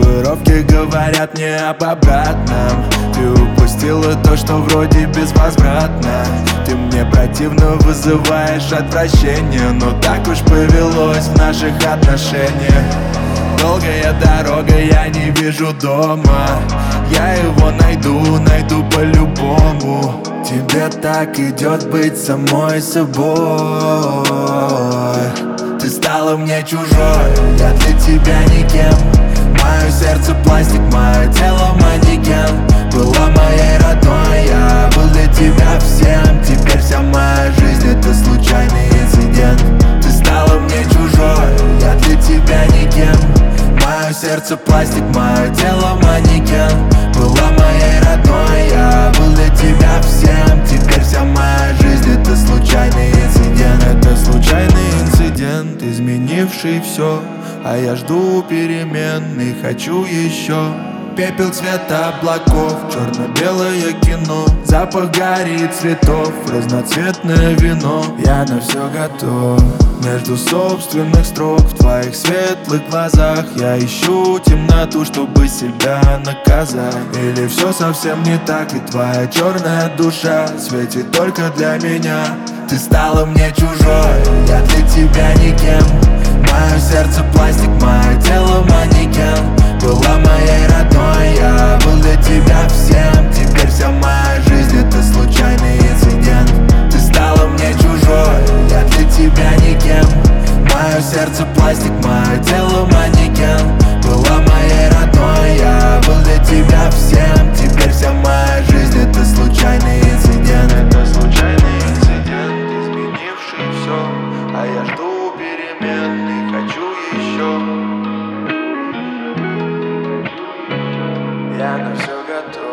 Татуировки говорят мне об обратном. Ты упустила то, что вроде безвозвратно. Ты мне противно вызываешь отвращение, но так уж повелось в наших отношениях. Долгая дорога, я не вижу дома. Я его найду по-любому. Тебе так идет быть самой собой. Ты стала мне чужой, я для тебя никем. Мое сердце пластик, мое тело манекен. Была моей родной, я был для тебя всем. Теперь вся моя жизнь это случайный инцидент. Ты стала мне чужой, я для тебя никем. Мое сердце пластик, мое тело манекен. Была моей родной, я был для тебя всем. Теперь вся моя жизнь это случайный инцидент. Это случайный инцидент, изменивший все. А я жду перемен и хочу еще. Пепел цвета облаков, черно-белое кино. Запах гари и цветов, разноцветное вино. Я на все готов. Между собственных строк в твоих светлых глазах я ищу темноту, чтобы себя наказать. Или все совсем не так, и твоя черная душа светит только для меня. Ты стала мне чужой, я для тебя никем. Мое сердце пластик, мое тело манекен. Была моей родной, я был для тебя всем. Теперь вся моя жизнь это случайный инцидент. Ты стала мне чужой, я для тебя никем. Мое сердце пластик, мое тело манекен. Была моей родной, я был для тебя всем. Теперь вся моя жизнь это случайный инцидент. Это случайный инцидент, изменивший все. А я жду перемен и хочу еще. Я на все готов.